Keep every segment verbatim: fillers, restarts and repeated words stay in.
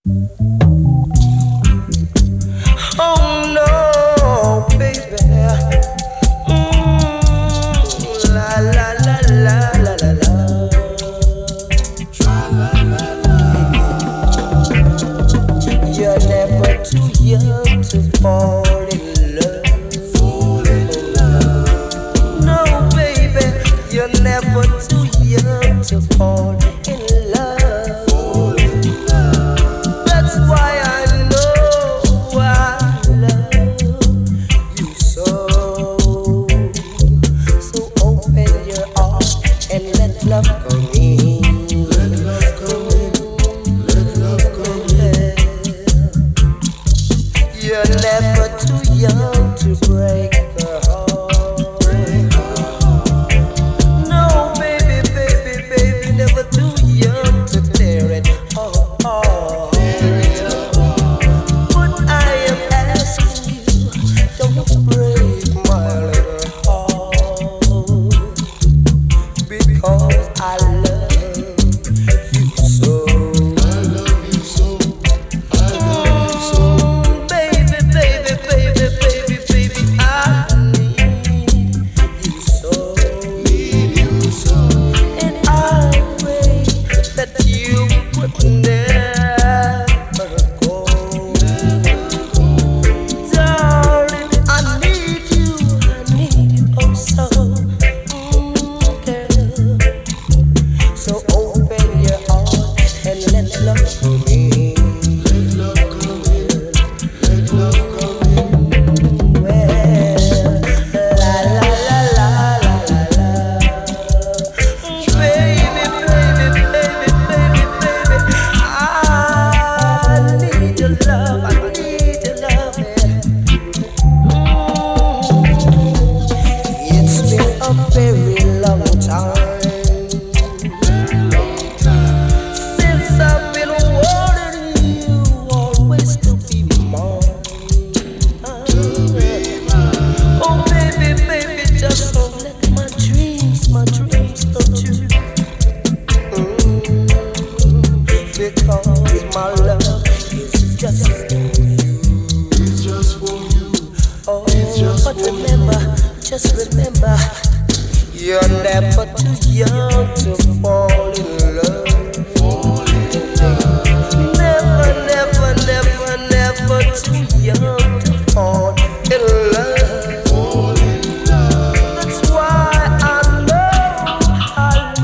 Oh no, baby. Mm, la la la la la la la. You're never too young to fall in love. Fall in love. No, baby, you're never too young to fall in love. Fall in love. That's why I know I love you so. So open your heart and let love come in. Let love come in. Let love come in. You're never too young to break her heart. Break her heart. No, baby, baby, baby, never too young to tear it apart. Tear it apart. But I am asking you, don't break my little heart, because I love you so. I love you so. I love you so. Baby, baby, baby, baby, baby, I need you so. Need you so. And I pray that you would never go. Never go. Darling, I need you, I need you oh so. Mm, girl. So open your heart and let love come in. Let love come in. Let love come in. Well, la la la la la la la. Baby, baby, baby, baby, baby, I need your love. I need your love. Mm. It's been a very long time since I've been wanting you always to be mine. Oh baby, baby, just don't let my dreams, my dreams come true. Mm, because my love is just for you. It's just for you. Oh, but remember, just remember, you're never too young to fall in love. Fall in love. Never, never, never, never too young to fall in love. Fall in love. That's why I love, I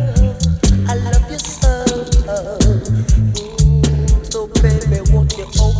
love, I love you so. Mm, so baby, won't you open